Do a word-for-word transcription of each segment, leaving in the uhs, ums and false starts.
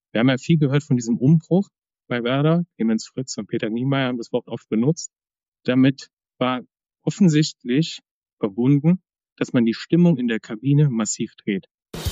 Wir haben ja viel gehört von diesem Umbruch bei Werder. Clemens Fritz und Peter Niemeyer haben das Wort oft benutzt. Damit war offensichtlich verbunden, dass man die Stimmung in der Kabine massiv dreht.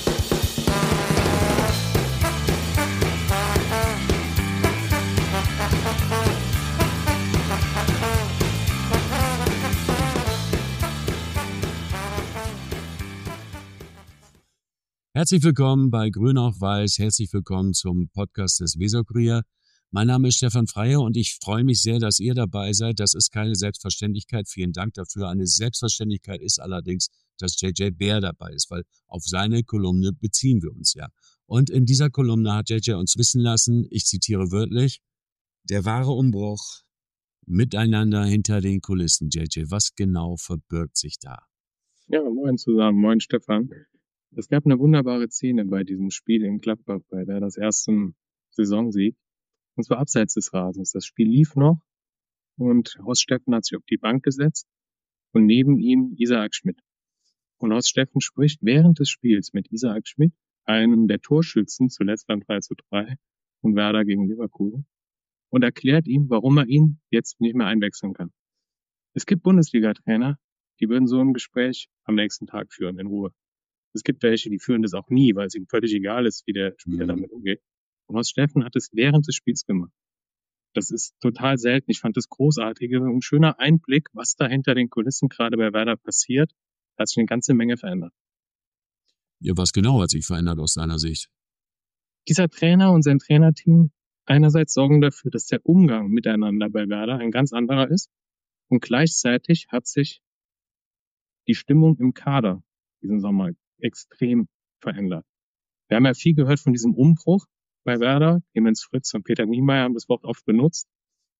Herzlich willkommen bei Grün auf Weiß. Herzlich willkommen zum Podcast des Weserkurier. Mein Name ist Stefan Freier und ich freue mich sehr, dass ihr dabei seid. Das ist keine Selbstverständlichkeit. Vielen Dank dafür. Eine Selbstverständlichkeit ist allerdings, dass J J Bär dabei ist, weil auf seine Kolumne beziehen wir uns ja. Und in dieser Kolumne hat J J uns wissen lassen, ich zitiere wörtlich, der wahre Umbruch miteinander hinter den Kulissen. J J, was genau verbirgt sich da? Ja, moin zusammen. Moin Stefan. Es gab eine wunderbare Szene bei diesem Spiel in Gladbach, bei der das ersten Saisonsieg. Und zwar abseits des Rasens. Das Spiel lief noch und Horst Steffen hat sich auf die Bank gesetzt und neben ihm Isaac Schmidt. Und Horst Steffen spricht während des Spiels mit Isaac Schmidt, einem der Torschützen, zuletzt beim drei zu drei von Werder gegen Leverkusen, und erklärt ihm, warum er ihn jetzt nicht mehr einwechseln kann. Es gibt Bundesliga-Trainer, die würden so ein Gespräch am nächsten Tag führen, in Ruhe. Es gibt welche, die führen das auch nie, weil es ihnen völlig egal ist, wie der Spieler Mhm. damit umgeht. Und Horst Steffen hat es während des Spiels gemacht. Das ist total selten. Ich fand das großartig. Ein schöner Einblick, was da hinter den Kulissen gerade bei Werder passiert. Da hat sich eine ganze Menge verändert. Ja, was genau hat sich verändert aus deiner Sicht? Dieser Trainer und sein Trainerteam einerseits sorgen dafür, dass der Umgang miteinander bei Werder ein ganz anderer ist. Und gleichzeitig hat sich die Stimmung im Kader diesen Sommer extrem verändert. Wir haben ja viel gehört von diesem Umbruch bei Werder. Clemens Fritz und Peter Niemeyer haben das Wort oft benutzt.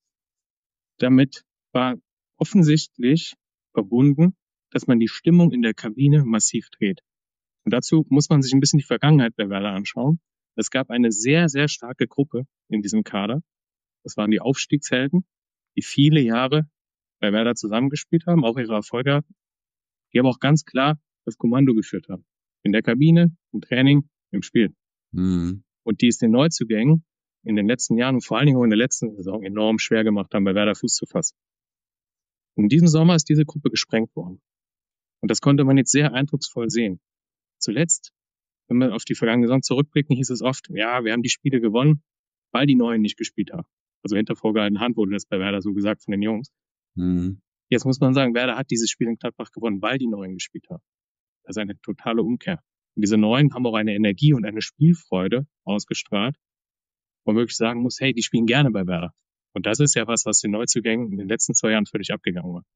Damit war offensichtlich verbunden, dass man die Stimmung in der Kabine massiv dreht. Und dazu muss man sich ein bisschen die Vergangenheit bei Werder anschauen. Es gab eine sehr, sehr starke Gruppe in diesem Kader. Das waren die Aufstiegshelden, die viele Jahre bei Werder zusammengespielt haben, auch ihre Erfolge hatten, die aber auch ganz klar das Kommando geführt haben. In der Kabine, im Training, im Spiel. Mhm. Und die es den Neuzugängen in den letzten Jahren und vor allen Dingen auch in der letzten Saison enorm schwer gemacht haben, bei Werder Fuß zu fassen. Und in diesem Sommer ist diese Gruppe gesprengt worden. Und das konnte man jetzt sehr eindrucksvoll sehen. Zuletzt, wenn wir auf die vergangene Saison zurückblicken, hieß es oft, ja, wir haben die Spiele gewonnen, weil die Neuen nicht gespielt haben. Also hinter vorgehaltener Hand wurde das bei Werder so gesagt von den Jungs. Mhm. Jetzt muss man sagen, Werder hat dieses Spiel in Gladbach gewonnen, weil die Neuen gespielt haben. Das ist eine totale Umkehr. Und diese Neuen haben auch eine Energie und eine Spielfreude ausgestrahlt, wo man wirklich sagen muss, hey, die spielen gerne bei Werder. Und das ist ja was, was den Neuzugängen in den letzten zwei Jahren völlig abgegangen war.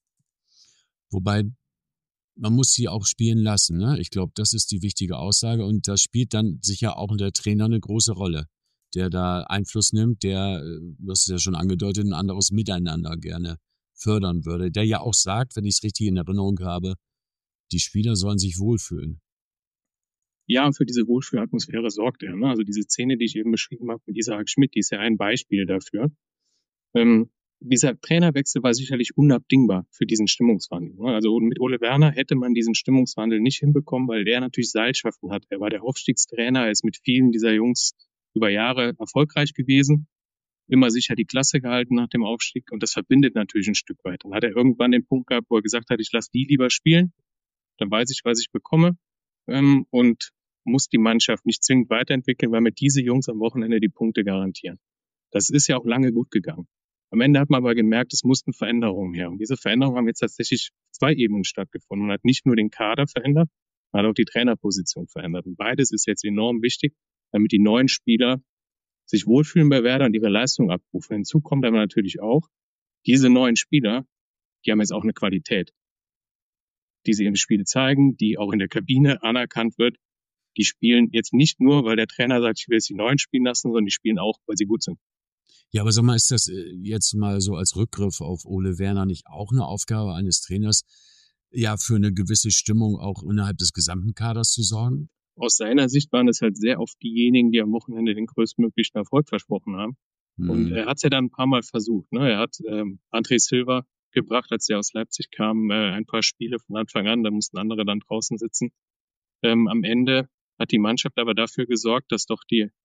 Wobei, man muss sie auch spielen lassen, ne? Ich glaube, das ist die wichtige Aussage und da spielt dann sicher auch der Trainer eine große Rolle, der da Einfluss nimmt, der, äh, du hast es ja schon angedeutet, ein anderes Miteinander gerne fördern würde, der ja auch sagt, wenn ich es richtig in Erinnerung habe, die Spieler sollen sich wohlfühlen. Ja, und für diese Wohlfühlatmosphäre sorgt er. Ne? Also diese Szene, die ich eben beschrieben habe mit Isaac Schmidt, die ist ja ein Beispiel dafür. Ähm, dieser Trainerwechsel war sicherlich unabdingbar für diesen Stimmungswandel. Ne? Also mit Ole Werner hätte man diesen Stimmungswandel nicht hinbekommen, weil der natürlich Seilschaften hat. Er war der Aufstiegstrainer, er ist mit vielen dieser Jungs über Jahre erfolgreich gewesen, immer sicher die Klasse gehalten nach dem Aufstieg und das verbindet natürlich ein Stück weit. Dann hat er irgendwann den Punkt gehabt, wo er gesagt hat, ich lasse die lieber spielen, dann weiß ich, was ich bekomme. Ähm, und muss die Mannschaft nicht zwingend weiterentwickeln, weil mir diese Jungs am Wochenende die Punkte garantieren. Das ist ja auch lange gut gegangen. Am Ende hat man aber gemerkt, es mussten Veränderungen her. Und diese Veränderungen haben jetzt tatsächlich zwei Ebenen stattgefunden. Man hat nicht nur den Kader verändert, man hat auch die Trainerposition verändert. Und beides ist jetzt enorm wichtig, damit die neuen Spieler sich wohlfühlen bei Werder und ihre Leistung abrufen. Hinzu kommt aber natürlich auch, diese neuen Spieler, die haben jetzt auch eine Qualität, die sie im Spiel zeigen, die auch in der Kabine anerkannt wird. Die spielen jetzt nicht nur, weil der Trainer sagt, ich will jetzt die Neuen spielen lassen, sondern die spielen auch, weil sie gut sind. Ja, aber sag mal, ist das äh, jetzt mal so als Rückgriff auf Ole Werner nicht auch eine Aufgabe eines Trainers, ja, für eine gewisse Stimmung auch innerhalb des gesamten Kaders zu sorgen? Aus seiner Sicht waren es halt sehr oft diejenigen, die am Wochenende den größtmöglichen Erfolg versprochen haben. Hm. Und er hat es ja dann ein paar Mal versucht. Ne? Er hat ähm, André Silva gebracht, als er aus Leipzig kam, äh, ein paar Spiele von Anfang an. Da mussten andere dann draußen sitzen. Ähm, am Ende hat die Mannschaft aber dafür gesorgt, dass doch die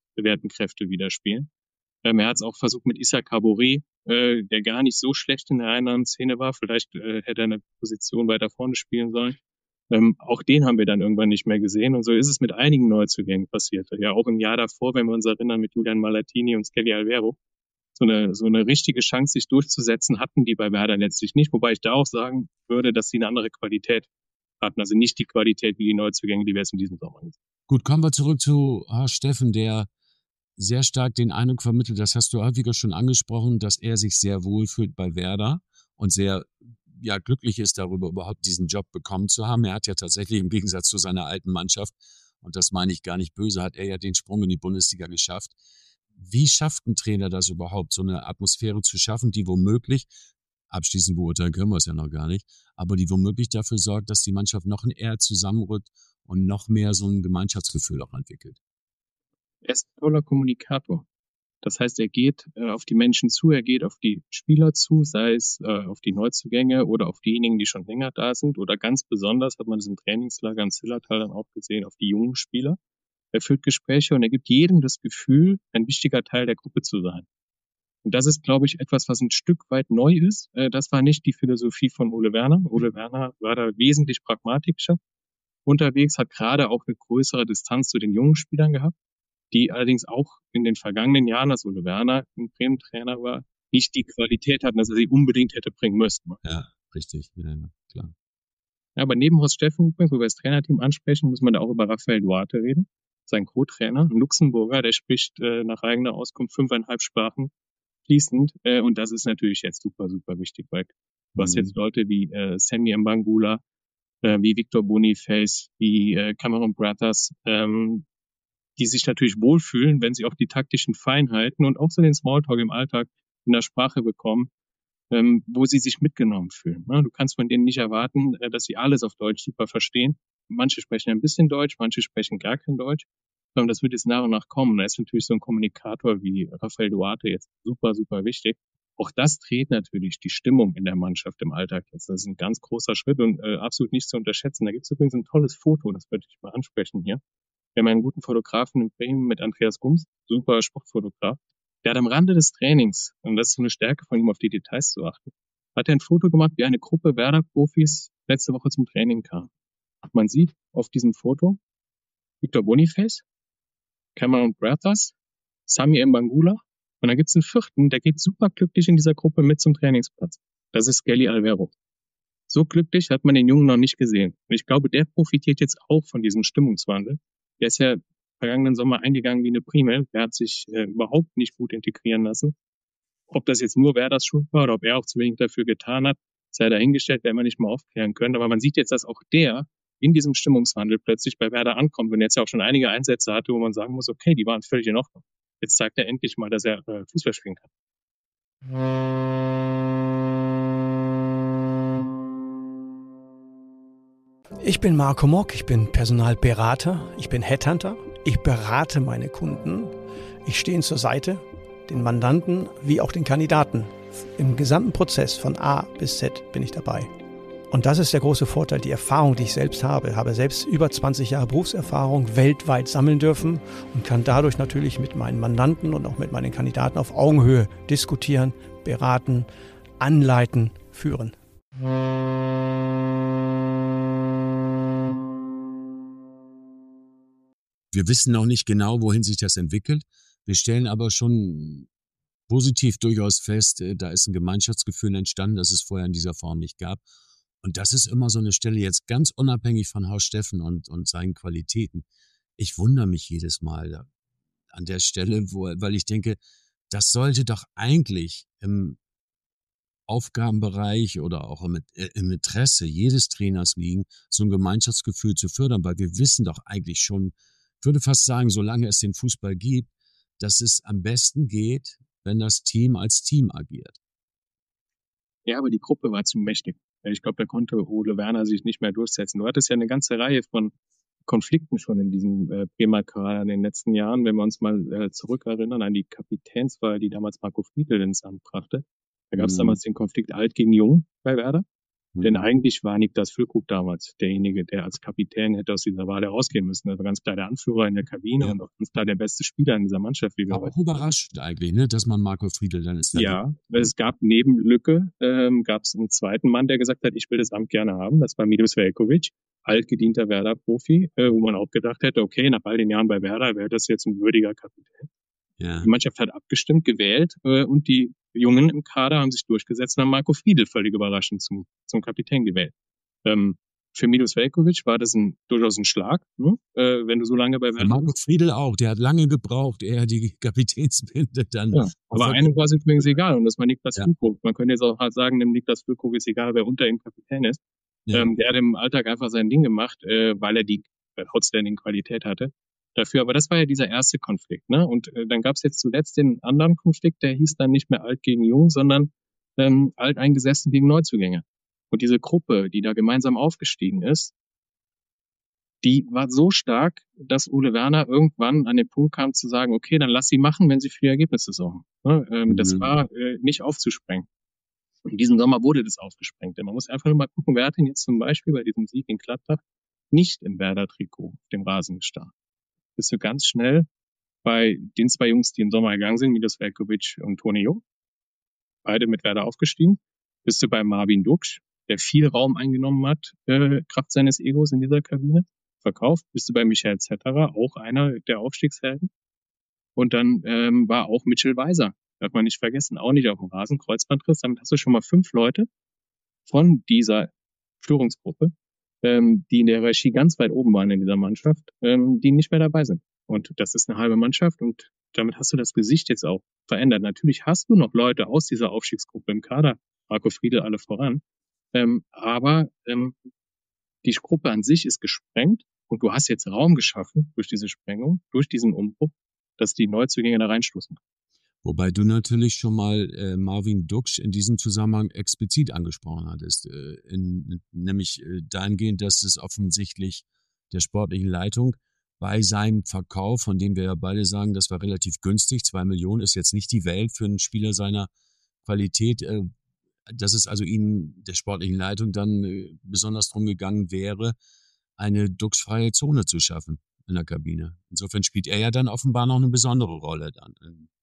bewährten Kräfte wieder spielen. Ähm, er hat es auch versucht mit Issa Kabore, äh, der gar nicht so schlecht in der Einnahmenszene war. Vielleicht äh, hätte er eine Position weiter vorne spielen sollen. Ähm, auch den haben wir dann irgendwann nicht mehr gesehen. Und so ist es mit einigen Neuzugängen passiert. Ja, auch im Jahr davor, wenn wir uns erinnern, mit Julian Malatini und Skelly Alvero. So eine, so eine richtige Chance, sich durchzusetzen, hatten die bei Werder letztlich nicht. Wobei ich da auch sagen würde, dass sie eine andere Qualität hatten. Also nicht die Qualität wie die Neuzugänge, die wir jetzt in diesem Sommer haben. Gut, kommen wir zurück zu Horst Steffen, der sehr stark den Eindruck vermittelt, das hast du häufiger schon angesprochen, dass er sich sehr wohl fühlt bei Werder und sehr ja, glücklich ist darüber, überhaupt diesen Job bekommen zu haben. Er hat ja tatsächlich im Gegensatz zu seiner alten Mannschaft, und das meine ich gar nicht böse, hat er ja den Sprung in die Bundesliga geschafft. Wie schafft ein Trainer das überhaupt, so eine Atmosphäre zu schaffen, die womöglich, abschließend beurteilen können wir es ja noch gar nicht, aber die womöglich dafür sorgt, dass die Mannschaft noch eher zusammenrückt und noch mehr so ein Gemeinschaftsgefühl auch entwickelt? Er ist ein toller Kommunikator. Das heißt, er geht äh, auf die Menschen zu, er geht auf die Spieler zu, sei es äh, auf die Neuzugänge oder auf diejenigen, die schon länger da sind. Oder ganz besonders hat man das im Trainingslager in Zillertal dann auch gesehen, auf die jungen Spieler. Er führt Gespräche und er gibt jedem das Gefühl, ein wichtiger Teil der Gruppe zu sein. Und das ist, glaube ich, etwas, was ein Stück weit neu ist. Äh, das war nicht die Philosophie von Ole Werner. Ole Werner war da wesentlich pragmatischer unterwegs, hat gerade auch eine größere Distanz zu den jungen Spielern gehabt, die allerdings auch in den vergangenen Jahren, als Ole Werner ein Bremen-Trainer war, nicht die Qualität hatten, dass er sie unbedingt hätte bringen müssen. Ja, richtig, ja, klar. Ja, aber neben Horst Steffen, wo wir das Trainerteam ansprechen, muss man da auch über Rafael Duarte reden, sein Co-Trainer, ein Luxemburger, der spricht äh, nach eigener Auskunft fünfeinhalb Sprachen fließend, äh, und das ist natürlich jetzt super, super wichtig, weil du hast jetzt Leute wie äh, Sammy Mbangula, äh, wie Victor Boniface, wie äh, Cameron Brothers, ähm, die sich natürlich wohlfühlen, wenn sie auch die taktischen Feinheiten und auch so den Smalltalk im Alltag in der Sprache bekommen, ähm, wo sie sich mitgenommen fühlen. Ne? Du kannst von denen nicht erwarten, äh, dass sie alles auf Deutsch super verstehen. Manche sprechen ein bisschen Deutsch, manche sprechen gar kein Deutsch. Ähm, das wird jetzt nach und nach kommen. Da ist natürlich so ein Kommunikator wie Rafael Duarte jetzt super, super wichtig. Auch das dreht natürlich die Stimmung in der Mannschaft im Alltag jetzt. Das ist ein ganz großer Schritt und äh, absolut nicht zu unterschätzen. Da gibt es übrigens ein tolles Foto, das würde ich mal ansprechen hier. Wir haben einen guten Fotografen in Bremen mit Andreas Gums, super Sportfotograf. Der hat am Rande des Trainings, und das ist so eine Stärke von ihm, auf die Details zu achten, hat er ein Foto gemacht, wie eine Gruppe Werder-Profis letzte Woche zum Training kam. Man sieht auf diesem Foto Victor Boniface, Cameron Brothers, Sami Mbangula, und dann gibt's einen vierten, der geht super glücklich in dieser Gruppe mit zum Trainingsplatz. Das ist Skelly Alvero. So glücklich hat man den Jungen noch nicht gesehen. Und ich glaube, der profitiert jetzt auch von diesem Stimmungswandel. Der ist ja vergangenen Sommer eingegangen wie eine Primel. Der hat sich äh, überhaupt nicht gut integrieren lassen. Ob das jetzt nur Werders Schuld war oder ob er auch zu wenig dafür getan hat, sei dahingestellt, werden wir nicht mal aufklären können. Aber man sieht jetzt, dass auch der in diesem Stimmungswandel plötzlich bei Werder ankommt und jetzt ja auch schon einige Einsätze hatte, wo man sagen muss, okay, die waren völlig in Ordnung. Jetzt zeigt er endlich mal, dass er äh, Fußball spielen kann. Ich bin Marco Mock, ich bin Personalberater, ich bin Headhunter, ich berate meine Kunden, ich stehe ihnen zur Seite, den Mandanten wie auch den Kandidaten. Im gesamten Prozess von A bis Z bin ich dabei. Und das ist der große Vorteil, die Erfahrung, die ich selbst habe. Ich habe selbst über zwanzig Jahre Berufserfahrung weltweit sammeln dürfen und kann dadurch natürlich mit meinen Mandanten und auch mit meinen Kandidaten auf Augenhöhe diskutieren, beraten, anleiten, führen. Wir wissen noch nicht genau, wohin sich das entwickelt. Wir stellen aber schon positiv durchaus fest, da ist ein Gemeinschaftsgefühl entstanden, das es vorher in dieser Form nicht gab. Und das ist immer so eine Stelle jetzt ganz unabhängig von Horst Steffen und, und seinen Qualitäten. Ich wundere mich jedes Mal an der Stelle, wo, weil ich denke, das sollte doch eigentlich im Aufgabenbereich oder auch im, im Interesse jedes Trainers liegen, so ein Gemeinschaftsgefühl zu fördern, weil wir wissen doch eigentlich schon, ich würde fast sagen, solange es den Fußball gibt, dass es am besten geht, wenn das Team als Team agiert. Ja, aber die Gruppe war zu mächtig. Ich glaube, da konnte Ole Werner sich nicht mehr durchsetzen. Du hattest ja eine ganze Reihe von Konflikten schon in diesem äh, Bremer Kader in den letzten Jahren. Wenn wir uns mal äh, zurückerinnern an die Kapitänswahl, die damals Marco Friedl ins Amt brachte. Da gab es mhm. damals den Konflikt Alt gegen Jung bei Werder. Mhm. Denn eigentlich war Niklas Füllkrug damals derjenige, der als Kapitän hätte aus dieser Wahl herausgehen müssen. Also ganz klar der Anführer in der Kabine Ja. und auch ganz klar der beste Spieler in dieser Mannschaft, wie wir Aber auch heute. überraschend eigentlich, ne, dass man Marco Friedl dann ist. Ja, es gab neben Lücke, ähm, gab es einen zweiten Mann, der gesagt hat, ich will das Amt gerne haben. Das war Milos Veljković, altgedienter Werder-Profi, äh, wo man auch gedacht hätte, okay, nach all den Jahren bei Werder wäre das jetzt ein würdiger Kapitän. Ja. Die Mannschaft hat abgestimmt, gewählt äh, und die Jungen im Kader haben sich durchgesetzt und haben Marco Friedl völlig überraschend zum, zum Kapitän gewählt. Ähm, für Milos Veljković war das ein, durchaus ein Schlag, ne? äh, wenn du so lange bei Für Werder Marco bist. Friedl auch, der hat lange gebraucht, er die Kapitänsbinde dann. Ja, aber einem war es übrigens egal und das war Niklas Ja. Füllkrug. Man könnte jetzt auch hart sagen, dem Niklas Füllkrug ist egal, wer unter ihm Kapitän ist. Ja. Ähm, der hat im Alltag einfach sein Ding gemacht, äh, weil er die outstanding Qualität hatte dafür. Aber das war ja dieser erste Konflikt, ne? Und äh, dann gab es jetzt zuletzt den anderen Konflikt, der hieß dann nicht mehr alt gegen jung, sondern ähm, alteingesessen gegen Neuzugänge. Und diese Gruppe, die da gemeinsam aufgestiegen ist, die war so stark, dass Ole Werner irgendwann an den Punkt kam zu sagen, okay, dann lass sie machen, wenn sie für die Ergebnisse sorgen. Ne? Ähm, Mhm. Das war äh, nicht aufzusprengen. In diesem Sommer wurde das aufgesprengt. Denn man muss einfach nur mal gucken, wer hat denn jetzt zum Beispiel bei diesem Sieg in Gladbach nicht im Werder-Trikot auf dem Rasen gestartet. Bist du ganz schnell bei den zwei Jungs, die im Sommer gegangen sind, Milos Veljković und Toni Jung, beide mit Werder aufgestiegen. Bist du bei Marvin Duksch, der viel Raum eingenommen hat, äh, Kraft seines Egos in dieser Kabine, verkauft. Bist du bei Michael Zetterer, auch einer der Aufstiegshelden. Und dann ähm, war auch Mitchell Weiser, darf man nicht vergessen, auch nicht auf dem Rasen, Kreuzbandriss. Damit hast du schon mal fünf Leute von dieser Führungsgruppe, ähm, die in der Hierarchie ganz weit oben waren in dieser Mannschaft, ähm, die nicht mehr dabei sind. Und das ist eine halbe Mannschaft und damit hast du das Gesicht jetzt auch verändert. Natürlich hast du noch Leute aus dieser Aufstiegsgruppe im Kader, Marco Friedl alle voran, ähm, aber ähm, die Gruppe an sich ist gesprengt und du hast jetzt Raum geschaffen durch diese Sprengung, durch diesen Umbruch, dass die Neuzugänge da reinstoßen. Wobei du natürlich schon mal äh, Marvin Duksch in diesem Zusammenhang explizit angesprochen hattest, äh, in, nämlich äh, dahingehend, dass es offensichtlich der sportlichen Leitung bei seinem Verkauf, von dem wir ja beide sagen, das war relativ günstig, zwei Millionen ist jetzt nicht die Welt für einen Spieler seiner Qualität, äh, dass es also ihnen, der sportlichen Leitung, dann äh, besonders drum gegangen wäre, eine Duksch-freie Zone zu schaffen in der Kabine. Insofern spielt er ja dann offenbar noch eine besondere Rolle dann.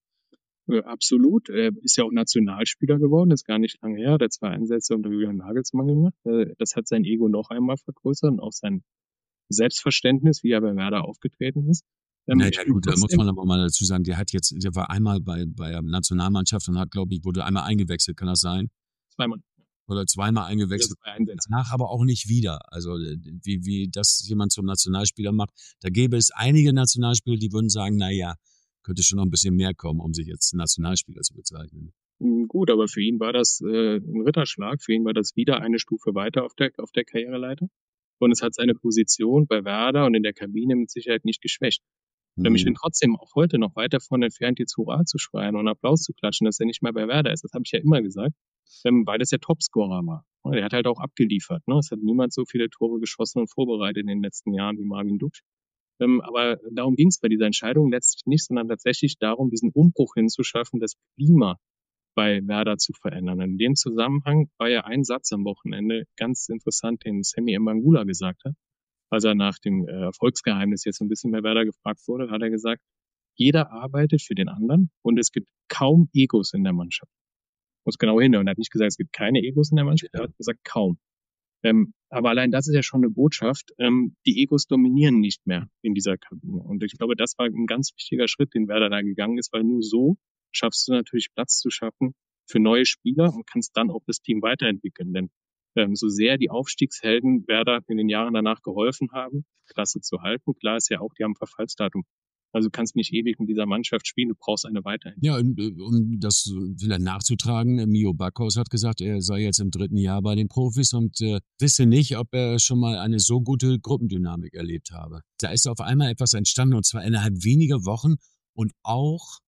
Äh, absolut. Er ist ja auch Nationalspieler geworden, ist gar nicht lange her, hat er zwei Einsätze unter Julian Nagelsmann gemacht. Äh, das hat sein Ego noch einmal vergrößert und auch sein Selbstverständnis, wie er bei Werder aufgetreten ist. Ähm, naja, gut, da muss man aber mal dazu sagen, der hat jetzt, der war einmal bei, bei der Nationalmannschaft und hat, glaube ich, wurde einmal eingewechselt, kann das sein? Zweimal. Oder zweimal eingewechselt. Danach aber auch nicht wieder. Also, wie, wie das jemand zum Nationalspieler macht. Da gäbe es einige Nationalspieler, die würden sagen, na ja, könnte schon noch ein bisschen mehr kommen, um sich jetzt Nationalspieler zu bezeichnen. Gut, aber für ihn war das äh, ein Ritterschlag. Für ihn war das wieder eine Stufe weiter auf der, auf der Karriereleiter. Und es hat seine Position bei Werder und in der Kabine mit Sicherheit nicht geschwächt. Mhm. Ich bin trotzdem auch heute noch weit davon entfernt, jetzt Hurra zu schreien und Applaus zu klatschen, dass er nicht mehr bei Werder ist. Das habe ich ja immer gesagt, ähm, weil das der Topscorer war. Der hat halt auch abgeliefert. Ne? Es hat niemand so viele Tore geschossen und vorbereitet in den letzten Jahren wie Marvin Duksch. Ähm, aber darum ging es bei dieser Entscheidung letztlich nicht, sondern tatsächlich darum, diesen Umbruch hinzuschaffen, das Klima bei Werder zu verändern. In dem Zusammenhang war ja ein Satz am Wochenende ganz interessant, den Sammy Mbangula gesagt hat. Als er nach dem Erfolgsgeheimnis jetzt ein bisschen bei Werder gefragt wurde, hat er gesagt, jeder arbeitet für den anderen und es gibt kaum Egos in der Mannschaft. Muss genau hin. Und er hat nicht gesagt, es gibt keine Egos in der Mannschaft, er hat gesagt, kaum. Ähm, aber allein das ist ja schon eine Botschaft. Ähm, die Egos dominieren nicht mehr in dieser Kabine. Und ich glaube, das war ein ganz wichtiger Schritt, den Werder da gegangen ist, weil nur so schaffst du natürlich Platz zu schaffen für neue Spieler und kannst dann auch das Team weiterentwickeln. Denn ähm, so sehr die Aufstiegshelden Werder in den Jahren danach geholfen haben, Klasse zu halten, klar ist ja auch, die haben Verfallsdatum. Also du kannst nicht ewig mit dieser Mannschaft spielen, du brauchst eine Weiterentwicklung. Ja, um das vielleicht nachzutragen, Mio Backhaus hat gesagt, er sei jetzt im dritten Jahr bei den Profis und äh, wisse nicht, ob er schon mal eine so gute Gruppendynamik erlebt habe. Da ist auf einmal etwas entstanden und zwar innerhalb weniger Wochen und auch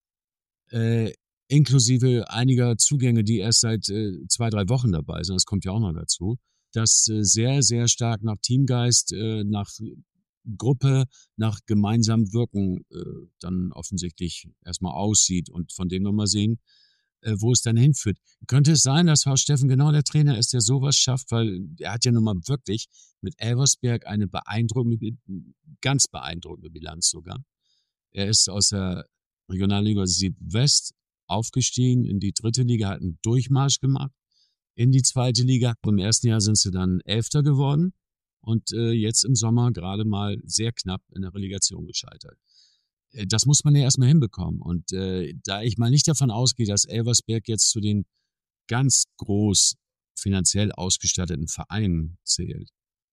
äh, inklusive einiger Zugänge, die erst seit äh, zwei, drei Wochen dabei sind, das kommt ja auch noch dazu, das äh, sehr, sehr stark nach Teamgeist, äh, nach Gruppe, nach gemeinsamem Wirken äh, dann offensichtlich erstmal aussieht und von dem wir mal sehen, äh, wo es dann hinführt. Könnte es sein, dass Horst Steffen genau der Trainer ist, der sowas schafft, weil er hat ja nun mal wirklich mit Elversberg eine beeindruckende, ganz beeindruckende Bilanz sogar. Er ist aus der Regionalliga Südwest aufgestiegen in die dritte Liga, hat einen Durchmarsch gemacht in die zweite Liga. Im ersten Jahr sind sie dann Elfter geworden und äh, jetzt im Sommer gerade mal sehr knapp in der Relegation gescheitert. Äh, das muss man ja erstmal hinbekommen. Und äh, da ich mal nicht davon ausgehe, dass Elversberg jetzt zu den ganz groß finanziell ausgestatteten Vereinen zählt,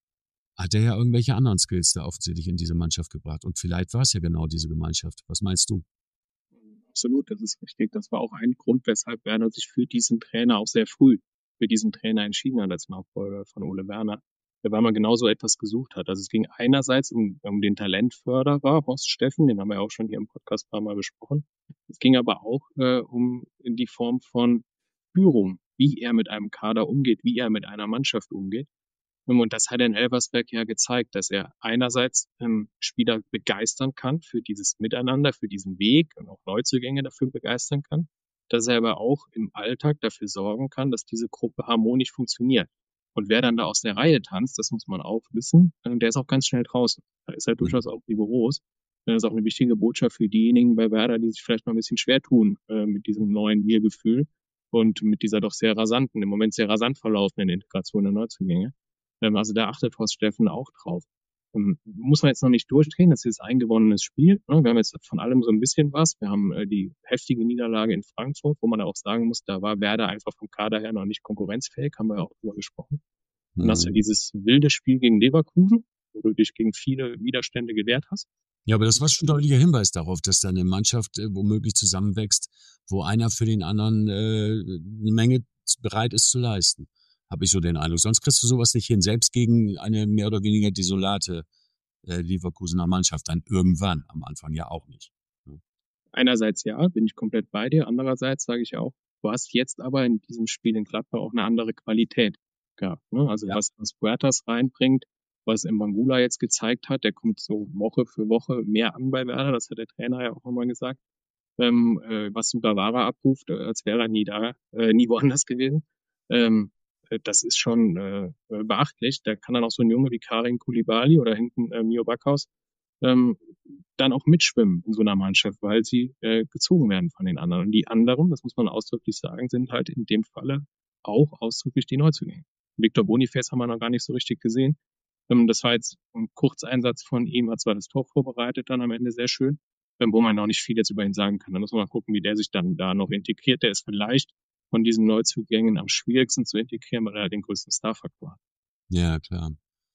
hat er ja irgendwelche anderen Skills da offensichtlich in diese Mannschaft gebracht. Und vielleicht war es ja genau diese Gemeinschaft. Was meinst du? Absolut, das ist richtig. Das war auch ein Grund, weshalb Werder sich für diesen Trainer auch sehr früh für diesen Trainer entschieden hat als Nachfolger von Ole Werner, weil man genau so etwas gesucht hat. Also es ging einerseits um, um den Talentförderer Horst Steffen, den haben wir auch schon hier im Podcast ein paar Mal besprochen. Es ging aber auch äh, um in die Form von Führung, wie er mit einem Kader umgeht, wie er mit einer Mannschaft umgeht. Und das hat er in Elversberg ja gezeigt, dass er einerseits ähm, Spieler begeistern kann für dieses Miteinander, für diesen Weg und auch Neuzugänge dafür begeistern kann, dass er aber auch im Alltag dafür sorgen kann, dass diese Gruppe harmonisch funktioniert. Und wer dann da aus der Reihe tanzt, das muss man auch wissen, der ist auch ganz schnell draußen. Da ist er durchaus auch rigoros. Das ist auch eine wichtige Botschaft für diejenigen bei Werder, die sich vielleicht mal ein bisschen schwer tun äh, mit diesem neuen Wir-Gefühl und mit dieser doch sehr rasanten, im Moment sehr rasant verlaufenden Integration der Neuzugänge. Also da achtet Horst Steffen auch drauf. Um, muss man jetzt noch nicht durchdrehen, das ist ein gewonnenes Spiel. Wir haben jetzt von allem so ein bisschen was. Wir haben äh, die heftige Niederlage in Frankfurt, wo man auch sagen muss, da war Werder einfach vom Kader her noch nicht konkurrenzfähig, haben wir auch drüber gesprochen. Mhm. Dann hast du dieses wilde Spiel gegen Leverkusen, wo du dich gegen viele Widerstände gewehrt hast. Ja, aber das war schon ein deutlicher Hinweis darauf, dass da eine Mannschaft äh, womöglich zusammenwächst, wo einer für den anderen äh, eine Menge bereit ist zu leisten. Habe ich so den Eindruck. Sonst kriegst du sowas nicht hin. Selbst gegen eine mehr oder weniger desolate äh, Leverkusener Mannschaft. Dann irgendwann. Am Anfang ja auch nicht. Ja. Einerseits ja, bin ich komplett bei dir. Andererseits sage ich auch, du hast jetzt aber in diesem Spiel in Gladbach auch eine andere Qualität gehabt. Ne? Also ja. was, was Puertas reinbringt, was Mbangula jetzt gezeigt hat, der kommt so Woche für Woche mehr an bei Werder. Das hat der Trainer ja auch nochmal gesagt. Ähm, äh, was Sugawara abruft, äh, als wäre er nie da, äh, nie woanders gewesen. Ähm, Das ist schon äh, beachtlich. Da kann dann auch so ein Junge wie Karim Koulibaly oder hinten äh, Mio Backhaus ähm, dann auch mitschwimmen in so einer Mannschaft, weil sie äh, gezogen werden von den anderen. Und die anderen, das muss man ausdrücklich sagen, sind halt in dem Falle auch ausdrücklich die Neuzugänge. Victor Boniface haben wir noch gar nicht so richtig gesehen. Ähm, das war jetzt ein Kurzeinsatz von ihm, hat zwar das Tor vorbereitet, dann am Ende sehr schön, ähm, wo man noch nicht viel jetzt über ihn sagen kann. Da muss man mal gucken, wie der sich dann da noch integriert. Der ist vielleicht von diesen Neuzugängen am schwierigsten zu integrieren, weil er den größten Starfaktor hat. Ja, klar.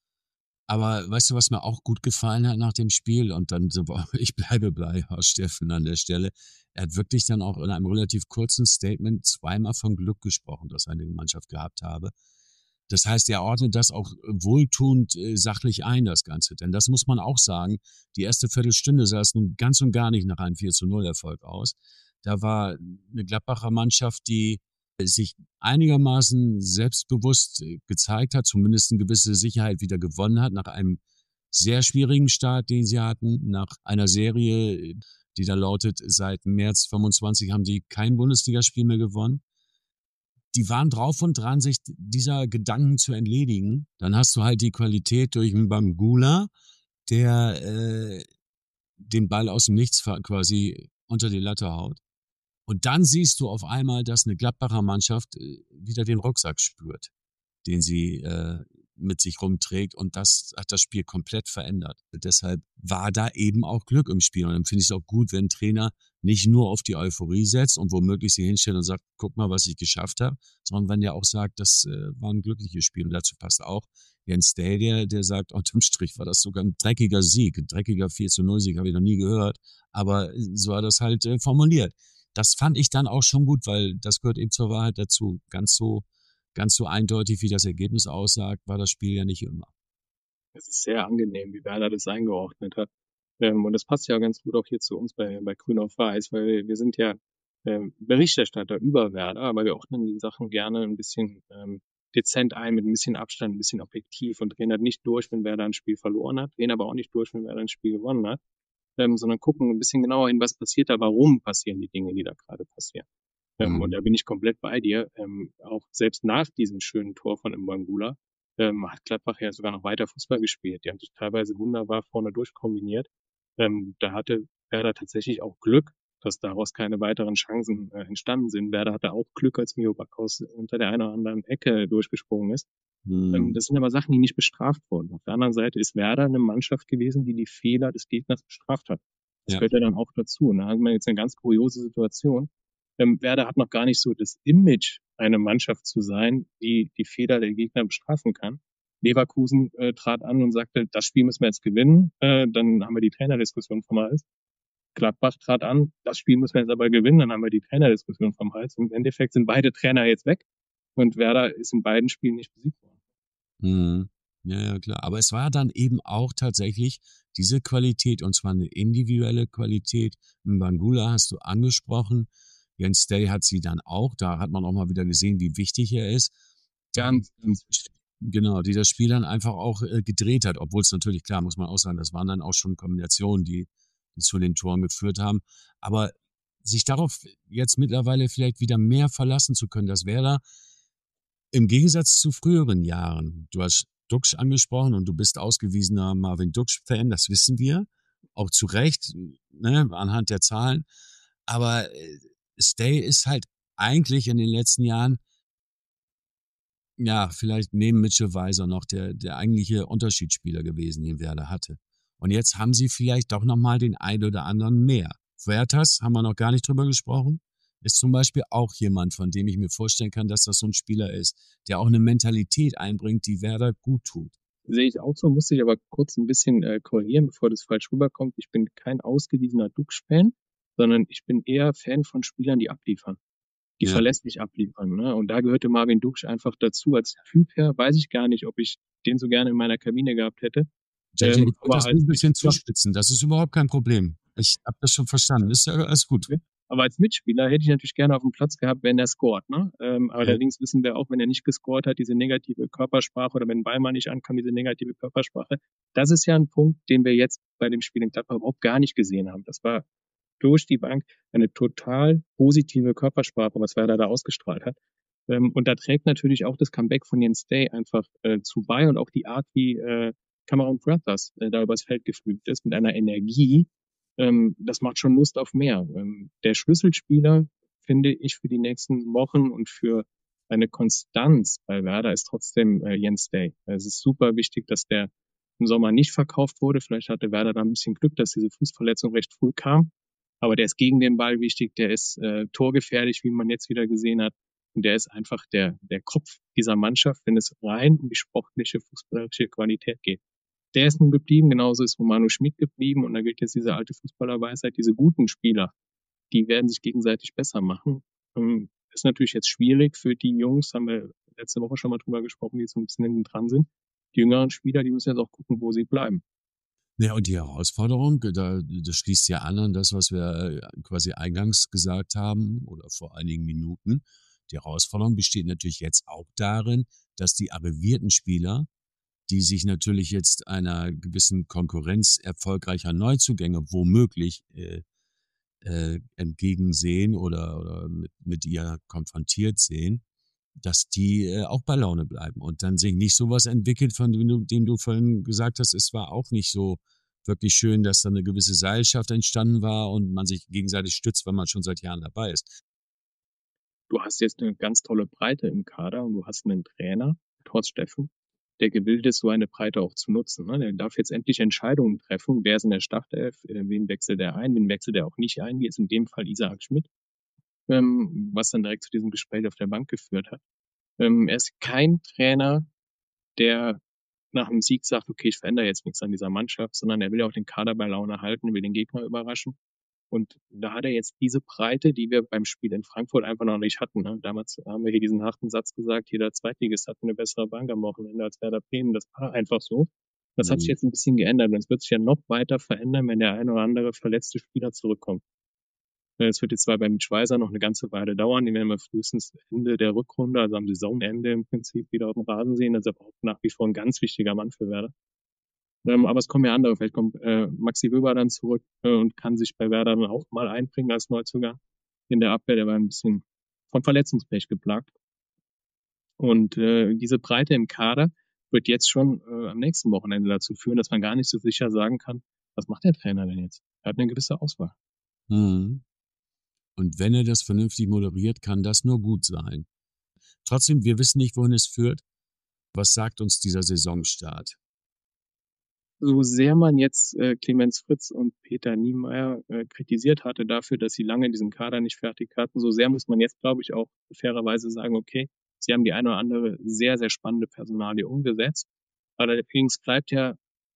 Aber weißt du, was mir auch gut gefallen hat nach dem Spiel? Und dann, so, ich bleibe bei Horst Steffen an der Stelle. Er hat wirklich dann auch in einem relativ kurzen Statement zweimal von Glück gesprochen, das seine Mannschaft gehabt habe. Das heißt, er ordnet das auch wohltuend äh, sachlich ein, das Ganze. Denn das muss man auch sagen, die erste Viertelstunde sah es nun ganz und gar nicht nach einem vier zu null Erfolg aus. Da war eine Gladbacher Mannschaft, die sich einigermaßen selbstbewusst gezeigt hat, zumindest eine gewisse Sicherheit wieder gewonnen hat, nach einem sehr schwierigen Start, den sie hatten, nach einer Serie, die da lautet, seit März fünfundzwanzig haben sie kein Bundesligaspiel mehr gewonnen. Die waren drauf und dran, sich dieser Gedanken zu entledigen. Dann hast du halt die Qualität durch einen Mbangula, der äh, den Ball aus dem Nichts quasi unter die Latte haut. Und dann siehst du auf einmal, dass eine Gladbacher Mannschaft äh, wieder den Rucksack spürt, den sie äh, mit sich rumträgt. Und das hat das Spiel komplett verändert. Deshalb war da eben auch Glück im Spiel. Und dann finde ich es auch gut, wenn ein Trainer nicht nur auf die Euphorie setzt und womöglich sie hinstellt und sagt, guck mal, was ich geschafft habe, sondern wenn der auch sagt, das äh, war ein glückliches Spiel. Und dazu passt auch Jens Day, der, der sagt, unterm Strich war das sogar ein dreckiger Sieg. Ein dreckiger vier zu null Sieg habe ich noch nie gehört. Aber so war das halt äh, formuliert. Das fand ich dann auch schon gut, weil das gehört eben zur Wahrheit dazu. Ganz so, ganz so eindeutig, wie das Ergebnis aussagt, war das Spiel ja nicht immer. Es ist sehr angenehm, wie Werder das eingeordnet hat. Ähm, und das passt ja ganz gut auch hier zu uns bei, bei Grün auf Weiß, weil wir sind ja ähm, Berichterstatter über Werder, aber wir ordnen die Sachen gerne ein bisschen ähm, dezent ein, mit ein bisschen Abstand, ein bisschen objektiv und drehen halt nicht durch, wenn Werder ein Spiel verloren hat, drehen aber auch nicht durch, wenn Werder ein Spiel gewonnen hat. Ähm, sondern gucken ein bisschen genauer hin, was passiert da, warum passieren die Dinge, die da gerade passieren. Ähm, Mhm. Und da bin ich komplett bei dir. Ähm, auch selbst nach diesem schönen Tor von Mbangula ähm, hat Gladbach ja sogar noch weiter Fußball gespielt. Die haben sich teilweise wunderbar vorne durchkombiniert. Ähm, da hatte Werder tatsächlich auch Glück, dass daraus keine weiteren Chancen äh, entstanden sind. Werder hatte auch Glück, als Mio Backhaus unter der einen oder anderen Ecke durchgesprungen ist. Ähm, Mhm. das sind aber Sachen, die nicht bestraft wurden. Auf der anderen Seite ist Werder eine Mannschaft gewesen, die die Fehler des Gegners bestraft hat. Das Ja. gehört ja dann auch dazu. Da hat man jetzt eine ganz kuriose Situation. Ähm, Werder hat noch gar nicht so das Image, eine Mannschaft zu sein, die die Fehler der Gegner bestrafen kann. Leverkusen äh, trat an und sagte, das Spiel müssen wir jetzt gewinnen. Äh, dann haben wir die Trainerdiskussion vom Hals. Gladbach trat an, das Spiel müssen wir jetzt aber gewinnen. Dann haben wir die Trainerdiskussion vom Hals. Und im Endeffekt sind beide Trainer jetzt weg. Und Werder ist in beiden Spielen nicht besiegt worden. Mhm. Ja, ja, klar. Aber es war dann eben auch tatsächlich diese Qualität, und zwar eine individuelle Qualität. Mbangula hast du angesprochen. Jens Day hat sie dann auch. Da hat man auch mal wieder gesehen, wie wichtig er ist. Ganz, ganz Genau, die das Spiel dann einfach auch äh, gedreht hat. Obwohl es natürlich, klar, muss man auch sagen, das waren dann auch schon Kombinationen, die, die zu den Toren geführt haben. Aber sich darauf jetzt mittlerweile vielleicht wieder mehr verlassen zu können, das wäre da im Gegensatz zu früheren Jahren. Du hast Duksch angesprochen und du bist ausgewiesener Marvin Duksch-Fan, das wissen wir. Auch zu Recht, ne, anhand der Zahlen. Aber äh, Stay ist halt eigentlich in den letzten Jahren, ja, vielleicht neben Mitchell Weiser noch der, der eigentliche Unterschiedsspieler gewesen, den Werder hatte. Und jetzt haben sie vielleicht doch nochmal den einen oder anderen mehr. Huertas, haben wir noch gar nicht drüber gesprochen, ist zum Beispiel auch jemand, von dem ich mir vorstellen kann, dass das so ein Spieler ist, der auch eine Mentalität einbringt, die Werder gut tut. Sehe ich auch so, musste ich aber kurz ein bisschen äh, korrigieren, bevor das falsch rüberkommt. Ich bin kein ausgewiesener Dux-Fan, sondern ich bin eher Fan von Spielern, die abliefern, die Ja. verlässlich abliefern. Ne? Und da gehörte Marvin Duksch einfach dazu. Als Typ her weiß ich gar nicht, ob ich den so gerne in meiner Kabine gehabt hätte. J J, ich Ähm, würde aber das nur als ein bisschen Mitspieler, zuspitzen. Das ist überhaupt kein Problem. Ich habe das schon verstanden. Ist ja alles gut. aber als Mitspieler hätte ich natürlich gerne auf dem Platz gehabt, wenn er scoret. Ne? Ähm, Ja. allerdings wissen wir auch, wenn er nicht gescoret hat, diese negative Körpersprache oder wenn ein Ball mal nicht ankam, diese negative Körpersprache. Das ist ja ein Punkt, den wir jetzt bei dem Spiel in Gladbach überhaupt gar nicht gesehen haben. Das war durch die Bank eine total positive Körpersprache, was Werder da ausgestrahlt hat. Ähm, und da trägt natürlich auch das Comeback von Jens Day einfach äh, zu bei und auch die Art, wie äh, Cameron Brothers äh, da übers Feld geflügt ist, mit einer Energie. Ähm, das macht schon Lust auf mehr. Ähm, der Schlüsselspieler, finde ich, für die nächsten Wochen und für eine Konstanz bei Werder ist trotzdem äh, Jens Day. Es ist super wichtig, dass der im Sommer nicht verkauft wurde. Vielleicht hatte Werder da ein bisschen Glück, dass diese Fußverletzung recht früh kam. Aber der ist gegen den Ball wichtig, der ist äh, torgefährlich, wie man jetzt wieder gesehen hat. Und der ist einfach der, der Kopf dieser Mannschaft, wenn es rein um die sportliche, fußballerische Qualität geht. Der ist nun geblieben, genauso ist Romano Schmid geblieben. Und da gilt jetzt diese alte Fußballerweisheit, diese guten Spieler, die werden sich gegenseitig besser machen. Ähm, ist natürlich jetzt schwierig für die Jungs, haben wir letzte Woche schon mal drüber gesprochen, die so ein bisschen hinten dran sind. Die jüngeren Spieler, die müssen jetzt auch gucken, wo sie bleiben. Ja, und die Herausforderung, da, das schließt ja an an das, was wir äh, quasi eingangs gesagt haben oder vor einigen Minuten. Die Herausforderung besteht natürlich jetzt auch darin, dass die arrivierten Spieler, die sich natürlich jetzt einer gewissen Konkurrenz erfolgreicher Neuzugänge womöglich äh, äh, entgegensehen oder, oder mit, mit ihr konfrontiert sehen, dass die äh, auch bei Laune bleiben und dann sich nicht sowas entwickelt, von dem du, dem du vorhin gesagt hast, es war auch nicht so wirklich schön, dass da eine gewisse Seilschaft entstanden war und man sich gegenseitig stützt, weil man schon seit Jahren dabei ist. Du hast jetzt eine ganz tolle Breite im Kader und du hast einen Trainer, Horst Steffen, der gewillt ist, so eine Breite auch zu nutzen. Ne? Der darf jetzt endlich Entscheidungen treffen, wer ist in der Startelf, äh, wen wechselt er ein, wen wechselt er auch nicht ein, wie ist in dem Fall Isaac Schmid, ähm, was dann direkt zu diesem Gespräch auf der Bank geführt hat. Ähm, er ist kein Trainer, der nach einem Sieg sagt, okay, ich verändere jetzt nichts an dieser Mannschaft, sondern er will auch den Kader bei Laune halten, will den Gegner überraschen. Und da hat er jetzt diese Breite, die wir beim Spiel in Frankfurt einfach noch nicht hatten. Ne? Damals haben wir hier diesen harten Satz gesagt, jeder Zweitligist hat eine bessere Bank am Wochenende als Werder Bremen. Das war einfach so. Das hat sich Mhm. jetzt ein bisschen geändert und es wird sich ja noch weiter verändern, wenn der ein oder andere verletzte Spieler zurückkommt. Es wird jetzt zwar beim Schweizer noch eine ganze Weile dauern, den werden wir frühestens Ende der Rückrunde, also am Saisonende im Prinzip wieder auf dem Rasen sehen. Das ist aber auch nach wie vor ein ganz wichtiger Mann für Werder. Ähm, aber es kommen ja andere. Vielleicht kommt äh, Maxi Wöber dann zurück äh, und kann sich bei Werder dann auch mal einbringen als Neuzugang in der Abwehr. Der war ein bisschen von Verletzungspech geplagt. Und äh, diese Breite im Kader wird jetzt schon äh, am nächsten Wochenende dazu führen, dass man gar nicht so sicher sagen kann, was macht der Trainer denn jetzt? Er hat eine gewisse Auswahl. Mhm. Und wenn er das vernünftig moderiert, kann das nur gut sein. Trotzdem, wir wissen nicht, wohin es führt. Was sagt uns dieser Saisonstart? So sehr man jetzt äh, Clemens Fritz und Peter Niemeyer äh, kritisiert hatte dafür, dass sie lange diesen Kader nicht fertig hatten, so sehr muss man jetzt, glaube ich, auch fairerweise sagen, okay, sie haben die eine oder andere sehr, sehr spannende Personalie umgesetzt. Allerdings bleibt ja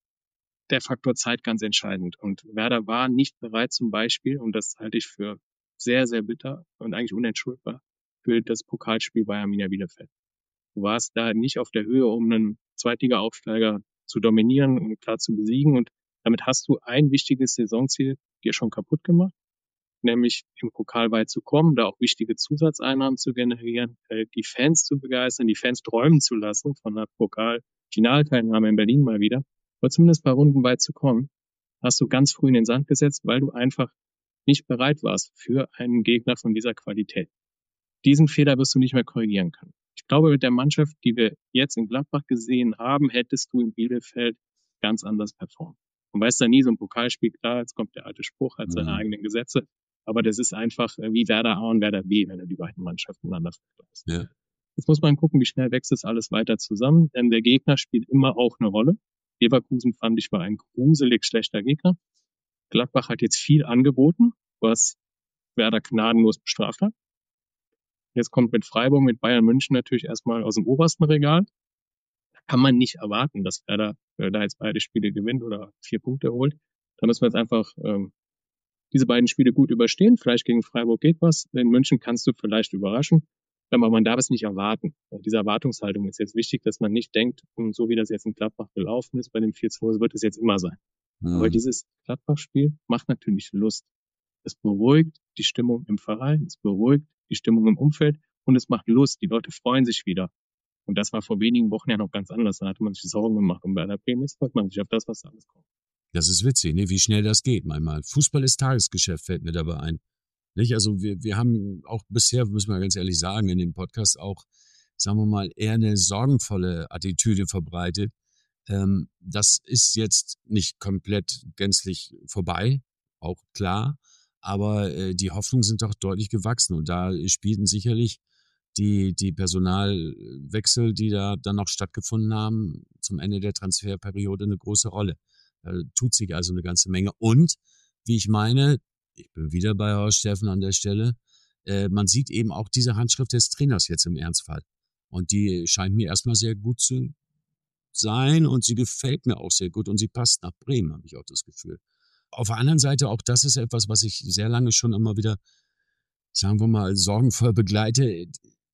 der Faktor Zeit ganz entscheidend. Und Werder war nicht bereit zum Beispiel, und das halte ich für sehr, sehr bitter und eigentlich unentschuldbar, für das Pokalspiel bei Arminia Bielefeld. Du warst da nicht auf der Höhe, um einen Zweitliga-Aufsteiger zu dominieren und klar zu besiegen. Und damit hast du ein wichtiges Saisonziel dir schon kaputt gemacht, nämlich im Pokal weit zu kommen, da auch wichtige Zusatzeinnahmen zu generieren, die Fans zu begeistern, die Fans träumen zu lassen von der Pokal-Finalteilnahme in Berlin mal wieder. Aber zumindest bei Runden weit zu kommen, hast du ganz früh in den Sand gesetzt, weil du einfach nicht bereit warst für einen Gegner von dieser Qualität. Diesen Fehler wirst du nicht mehr korrigieren können. Ich glaube, mit der Mannschaft, die wir jetzt in Gladbach gesehen haben, hättest du in Bielefeld ganz anders performt. Man weiß da nie, so ein Pokalspiel, klar, jetzt kommt der alte Spruch, hat seine mhm. eigenen Gesetze, aber das ist einfach wie Werder A und Werder B, wenn du die beiden Mannschaften miteinander vergleichst. Ja. Jetzt muss man gucken, wie schnell wächst das alles weiter zusammen, denn der Gegner spielt immer auch eine Rolle. Leverkusen fand ich war ein gruselig schlechter Gegner. Gladbach hat jetzt viel angeboten, was Werder gnadenlos bestraft hat. Jetzt kommt mit Freiburg, mit Bayern München natürlich erstmal aus dem obersten Regal. Da kann man nicht erwarten, dass Werder äh, da jetzt beide Spiele gewinnt oder vier Punkte holt. Da müssen wir jetzt einfach ähm, diese beiden Spiele gut überstehen. Vielleicht gegen Freiburg geht was. In München kannst du vielleicht überraschen. Aber man darf es nicht erwarten. Diese Erwartungshaltung ist jetzt wichtig, dass man nicht denkt, so wie das jetzt in Gladbach gelaufen ist, bei dem vier zwei, so wird es jetzt immer sein. Mhm. Aber dieses Gladbach-Spiel macht natürlich Lust. Es beruhigt die Stimmung im Verein, es beruhigt die Stimmung im Umfeld und es macht Lust. Die Leute freuen sich wieder. Und das war vor wenigen Wochen ja noch ganz anders. Da hatte man sich Sorgen gemacht um Werder Bremen. Jetzt freut man sich auf das, was da alles kommt. Das ist witzig, ne? Wie schnell das geht manchmal. Fußball ist Tagesgeschäft, fällt mir dabei ein. Nicht? Also wir, wir haben auch bisher, müssen wir ganz ehrlich sagen, in dem Podcast auch, sagen wir mal, eher eine sorgenvolle Attitüde verbreitet. Ähm, das ist jetzt nicht komplett gänzlich vorbei, auch klar. Aber äh, die Hoffnungen sind doch deutlich gewachsen. Und da spielten sicherlich die, die Personalwechsel, die da dann noch stattgefunden haben, zum Ende der Transferperiode eine große Rolle. Da tut sich also eine ganze Menge. Und, wie ich meine, ich bin wieder bei Horst Steffen an der Stelle, äh, man sieht eben auch diese Handschrift des Trainers jetzt im Ernstfall. Und die scheint mir erstmal sehr gut zu sein und sie gefällt mir auch sehr gut und sie passt nach Bremen, habe ich auch das Gefühl. Auf der anderen Seite, auch das ist etwas, was ich sehr lange schon immer wieder, sagen wir mal, sorgenvoll begleite.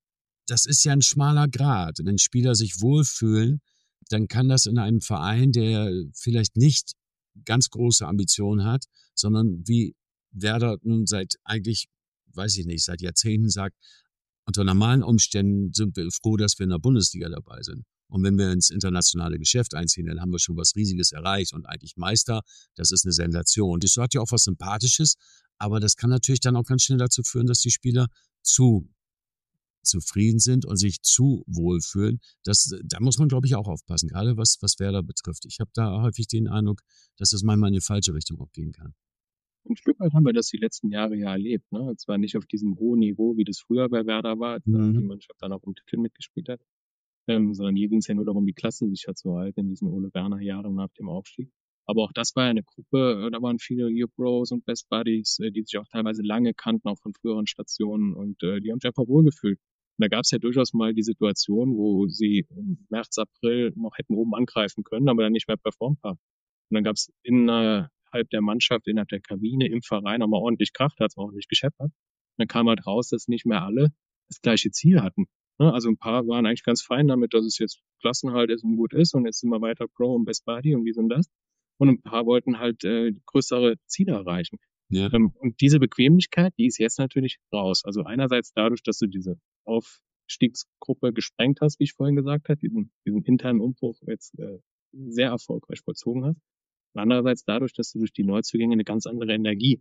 Das ist ja ein schmaler Grat. Wenn Spieler sich wohlfühlen, dann kann das in einem Verein, der vielleicht nicht ganz große Ambitionen hat, sondern wie Werder nun seit eigentlich, weiß ich nicht, seit Jahrzehnten sagt, unter normalen Umständen sind wir froh, dass wir in der Bundesliga dabei sind. Und wenn wir ins internationale Geschäft einziehen, dann haben wir schon was Riesiges erreicht und eigentlich Meister, das ist eine Sensation. Das hat ja auch was Sympathisches, aber das kann natürlich dann auch ganz schnell dazu führen, dass die Spieler zu zufrieden sind und sich zu wohlfühlen. Das, da muss man, glaube ich, auch aufpassen, gerade was, was Werder betrifft. Ich habe da häufig den Eindruck, dass das manchmal in die falsche Richtung auch gehen kann. Ein Stück weit haben wir das die letzten Jahre ja erlebt. Ne? Zwar nicht auf diesem hohen Niveau, wie das früher bei Werder war, als mhm. die Mannschaft dann auch im Titel mitgespielt hat, ähm, sondern hier ging es ja nur darum, die Klasse sicher zu halten in diesen Ole Werner Jahren nach dem Aufstieg. Aber auch das war ja eine Gruppe, da waren viele Your Bros und Best Buddies, die sich auch teilweise lange kannten, auch von früheren Stationen und äh, die haben sich einfach wohlgefühlt. Und da gab es ja durchaus mal die Situation, wo sie im März, April noch hätten oben angreifen können, aber dann nicht mehr performt haben. Und dann gab es innerhalb der Mannschaft, innerhalb der Kabine, im Verein nochmal ordentlich Kraft, hat es ordentlich gescheppert. Dann kam halt raus, dass nicht mehr alle das gleiche Ziel hatten. Also ein paar waren eigentlich ganz fein damit, dass es jetzt Klassenhalt ist und gut ist und jetzt sind wir weiter Pro und Best Buddy und wie sind das? Und ein paar wollten halt äh, größere Ziele erreichen. Ja. Ähm, und diese Bequemlichkeit, die ist jetzt natürlich raus. Also einerseits dadurch, dass du diese Aufstiegsgruppe gesprengt hast, wie ich vorhin gesagt habe, diesen, diesen internen Umbruch jetzt äh, sehr erfolgreich vollzogen hast. Und andererseits dadurch, dass du durch die Neuzugänge eine ganz andere Energie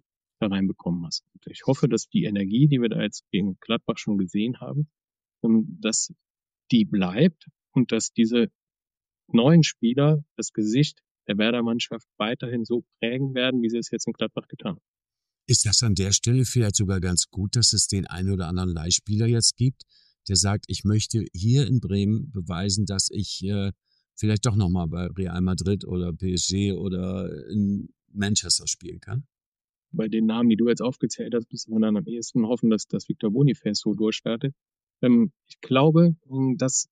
da reinbekommen hast. Und ich hoffe, dass die Energie, die wir da jetzt gegen Gladbach schon gesehen haben, dass die bleibt und dass diese neuen Spieler das Gesicht der Werder-Mannschaft weiterhin so prägen werden, wie sie es jetzt in Gladbach getan haben. Ist das an der Stelle vielleicht sogar ganz gut, dass es den einen oder anderen Leihspieler jetzt gibt, der sagt, ich möchte hier in Bremen beweisen, dass ich äh, vielleicht doch nochmal bei Real Madrid oder P S G oder in Manchester spielen kann? Bei den Namen, die du jetzt aufgezählt hast, müssen wir dann am ehesten hoffen, dass, dass Victor Boniface so durchstartet. Ähm, ich glaube, dass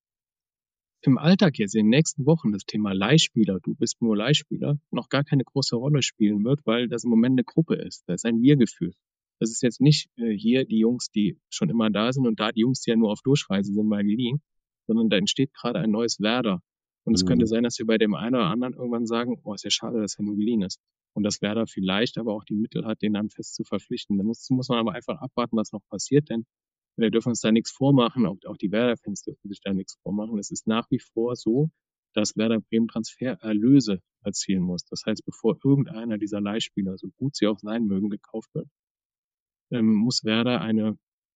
im Alltag jetzt in den nächsten Wochen das Thema Leihspieler, du bist nur Leihspieler, noch gar keine große Rolle spielen wird, weil das im Moment eine Gruppe ist. Das ist ein Wir-Gefühl. Das ist jetzt nicht äh, hier die Jungs, die schon immer da sind und da die Jungs, die ja nur auf Durchreise sind, weil die liegen, sondern da entsteht gerade ein neues Werder. Und es mhm. könnte sein, dass wir bei dem einen oder anderen irgendwann sagen, oh, ist ja schade, dass er nur geliehen ist. Und dass Werder vielleicht aber auch die Mittel hat, den dann fest zu verpflichten. Da muss, muss man aber einfach abwarten, was noch passiert, denn wir dürfen uns da nichts vormachen, auch, auch die Werder-Fans dürfen sich da nichts vormachen. Es ist nach wie vor so, dass Werder Bremen Transfererlöse erzielen muss. Das heißt, bevor irgendeiner dieser Leihspieler, so gut sie auch sein mögen, gekauft wird, ähm, muss Werder eine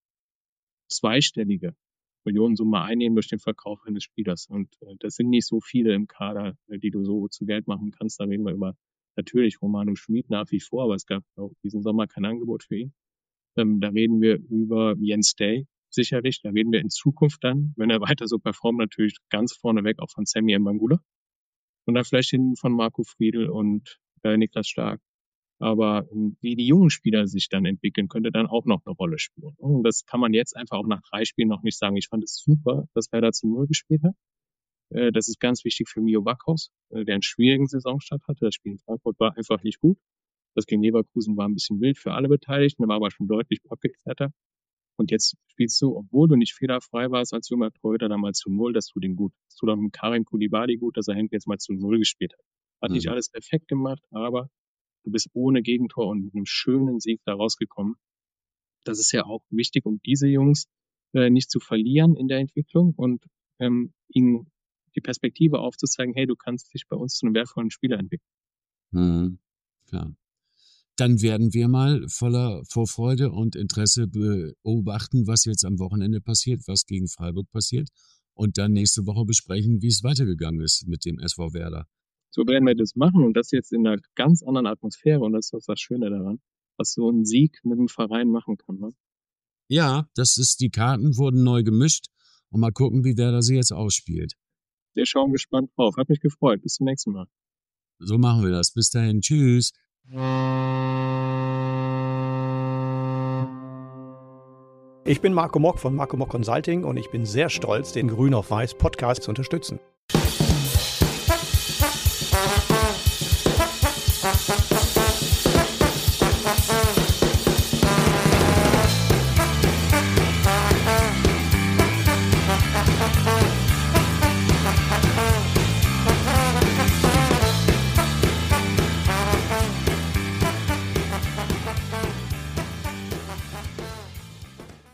zweistellige Millionensumme einnehmen durch den Verkauf eines Spielers. Und äh, das sind nicht so viele im Kader, die du so zu Geld machen kannst. Da reden wir über natürlich Romano Schmid nach wie vor, aber es gab auch diesen Sommer kein Angebot für ihn. Ähm, da reden wir über Jens Day sicherlich. Da reden wir in Zukunft dann, wenn er weiter so performt, natürlich ganz vorneweg auch von Sammy Mbangula. Und dann vielleicht hinten von Marco Friedl und äh, Niklas Stark. Aber ähm, wie die jungen Spieler sich dann entwickeln, könnte dann auch noch eine Rolle spielen. Und das kann man jetzt einfach auch nach drei Spielen noch nicht sagen. Ich fand es super, dass Werder zu Null gespielt hat. Äh, das ist ganz wichtig für Mio Backhaus, äh, der einen schwierigen Saisonstart hatte. Das Spiel in Frankfurt war einfach nicht gut. Das gegen Leverkusen war ein bisschen wild für alle Beteiligten, war aber schon deutlich abgeklärter. Und jetzt spielst du, obwohl du nicht fehlerfrei warst als junger Torhüter, dann mal zu Null, dass du den gut. Dass du dann mit Karim Koulibaly gut, dass er jetzt mal zu Null gespielt hat. Hat mhm. nicht alles perfekt gemacht, aber du bist ohne Gegentor und mit einem schönen Sieg da rausgekommen. Das ist ja auch wichtig, um diese Jungs äh, nicht zu verlieren in der Entwicklung und ähm, ihnen die Perspektive aufzuzeigen, hey, du kannst dich bei uns zu einem wertvollen Spieler entwickeln. Mhm. Klar. Dann werden wir mal voller Vorfreude und Interesse beobachten, was jetzt am Wochenende passiert, was gegen Freiburg passiert und dann nächste Woche besprechen, wie es weitergegangen ist mit dem S V Werder. So werden wir das machen und das jetzt in einer ganz anderen Atmosphäre und das ist das Schöne daran, was so ein Sieg mit dem Verein machen kann. Ne? Ja, das ist, die Karten wurden neu gemischt und mal gucken, wie Werder sie jetzt ausspielt. Wir schauen gespannt drauf. Hat mich gefreut. Bis zum nächsten Mal. So machen wir das. Bis dahin. Tschüss. Ich bin Marco Mock von Marco Mock Consulting und ich bin sehr stolz, den Grün auf Weiß Podcast zu unterstützen.